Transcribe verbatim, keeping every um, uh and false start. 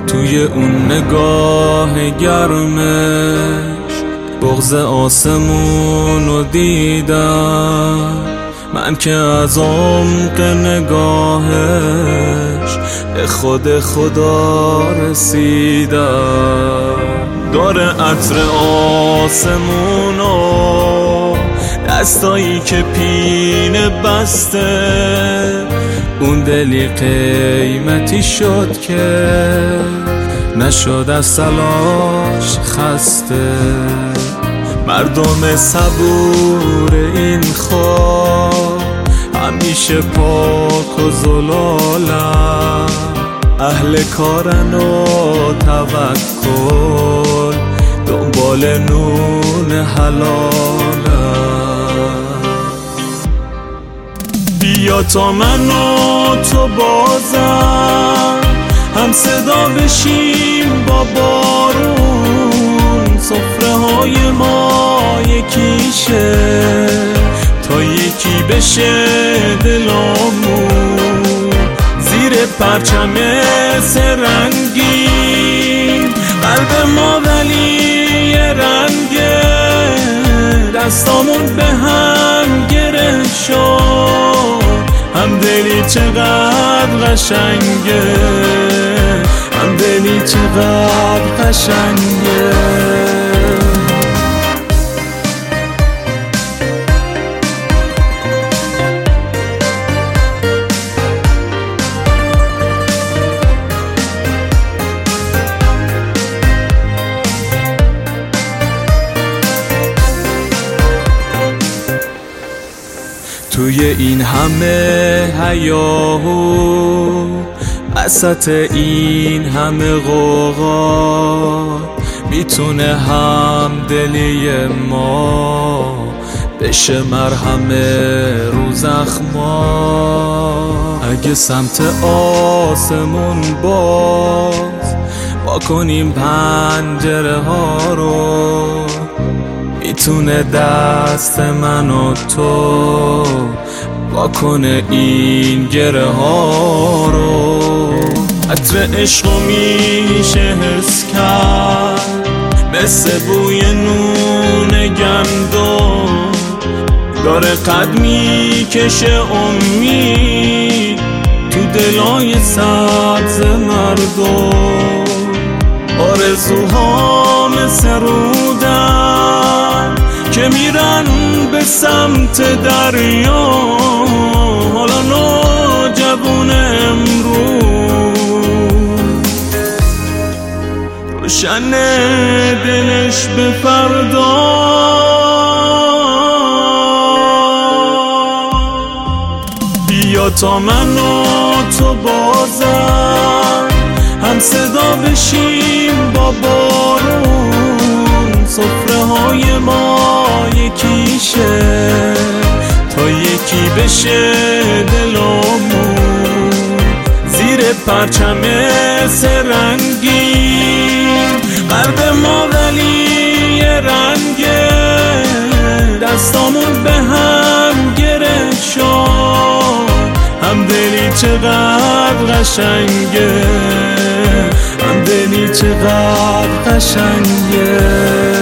توی اون نگاه گرمش بغض آسمون رو دیدم من که از عمق نگاهش به خود خدا رسیدم. داره عطر آسمونو دستایی که پینه بسته، اون دلی قیمتی شد که نشد از سلاش خسته. مردم صبور این خاک همیشه پاک و زلالن، اهل کارن و توکل دنبال نون حلالن. بیا تا من و تو بازم هم صدا بشیم با بارون، سفره های ما یکیشه تا یکی بشه دلامون. زیر پرچم سرنگین قلب ما ولی یه رنگه، دستامون به هم گره شد، هم دلی چقدر قشنگه، هم دلی چقدر قشنگه. توی این همه هیاهو وسط این همه غوغا، میتونه هم دلی ما بشه مرهم رو زخما. اگه سمت آسمون باز با کنیم پنجره ها رو، میتونه دست من و تو واکنه این گره ها رو. عطر عشقو میشه حس کرد مثل بوی نون گندم، داره قد میکشه امید تو دلای سبز مردم. آرزوها مثل رودن که میرن به سمت دریا، حالا نوجوون امروز روشن دلش به فردا. بیا تا من و تو بازم هم صدا بشیم با بارون، سفره های ما یکیشه تا یکی بشه دلامون. زیر پرچم سرنگین قلب ما ولی یه رنگه، دستامون به هم گره شد، هم دلی چقدر قشنگه، هم دلی چقدر قشنگه.